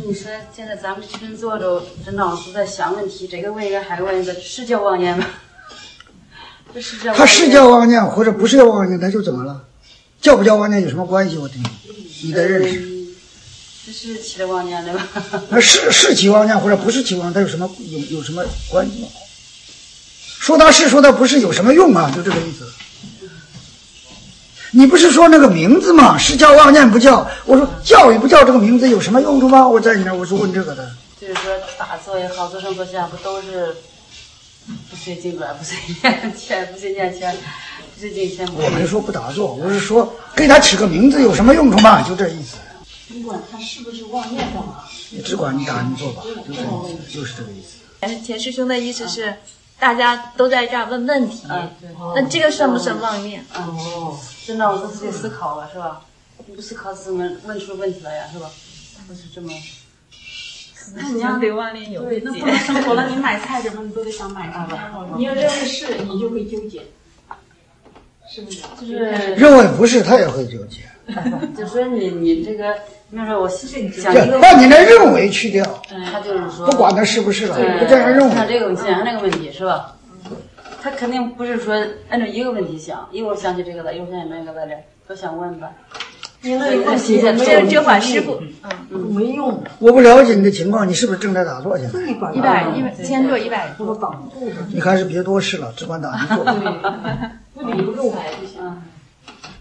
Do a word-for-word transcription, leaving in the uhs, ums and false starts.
你说现在咱们这边做着，这脑子在想问题，这个问一个还问一个，是叫妄念吗？这是叫他是叫妄念或者不是叫妄念，他就怎么了？叫不叫妄念有什么关系？我听你的认识。 嗯、这是起了妄念对吧？ 那是是起妄念或者不是起妄念，它有什么有有什么关系吗？说他是说他不是有什么用啊？就这个意思。你不是说那个名字吗？是叫妄念不叫？我说叫与不叫这个名字有什么用处吗？我在你那我是问这个的。 就是说打坐也好，坐上坐下不都是不随经转，不随念圈，不随念圈，不随经圈。 我没说不打坐，我是说给他起个名字有什么用处吗？就这意思。 不管他是不是妄念干嘛？ 你只管你打你做吧，就这意思，就是这个意思。 但是田师兄的意思是，大家都在这儿问问题， 嗯，对。 那这个算不算妄念？ 哦，这脑子自己思考了是吧？你不思考怎么问出问题来呀？是吧？不是这么。 那你要对妄念有对，那不能生活了。你买菜什么，你都得想买什么。你要认为是，你就会纠结，是不是？ 就是认为不是，他也会纠结。 就说你你这个，比如说我想一个， 把你的认为去掉， 他就是说， 不管他是不是了，不这样认为。 想这个问题，想那个问题是吧？他肯定不是说按照一个问题想，一会儿想起这个来，一会儿想起那个来了，都想问吧。 你那个问题这这话师傅， 嗯，没用。 我不了解你的情况，你是不是正在打坐现在？ 一百一百，先做一百多。 你还是别多事了，只管打坐。 对，不理不够还不行。